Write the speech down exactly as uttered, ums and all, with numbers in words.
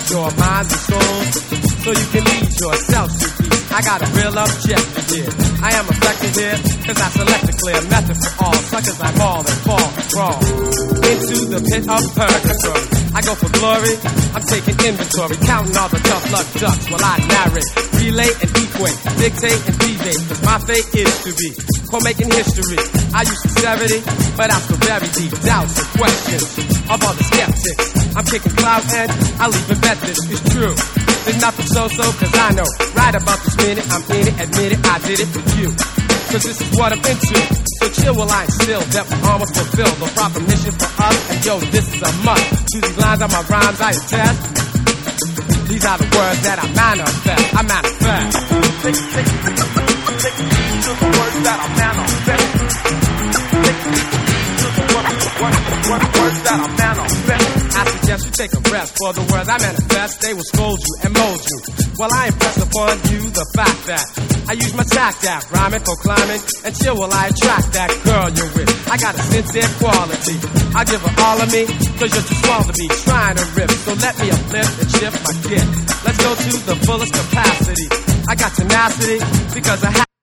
your minds and souls, so you can lead yourself to peace. I got a real objective here. I am effective here, cause I select a clear method for all suckers I maul and fall and crawl into the pit of purgatory. I go for glory, I'm taking inventory, counting all the tough luck ducks while I narrate, relate and equate, dictate and deviate, cause my fate is to be co-making history. I use sincerity, but I feel very deep doubts and questions of all the skeptics. I'm kicking clout and I'll even bet this is true. There's nothing so-so, cause I know right about this minute I'm in it, admit it, I did it for you. Cause this is what I'm into. So chill while I instill that we almost fulfill the proper mission for us. And yo, this is a must. To these lines on my rhymes I attest. These are the words that I manifest. I manifest. Take, take, take, take to the words that I manifest. Take to the words, words, words, words that I manifest. I suggest you take a rest for the words I manifest. They will scold you and mold you. While I impress upon you the fact that I use my tact that rhyming for climbing and chill while I attract that girl you're with. I got a sincere quality. I give her all of me, cause you're too small to be trying to rip. So let me uplift and shift my kit. Let's go to the fullest capacity. I got tenacity because I have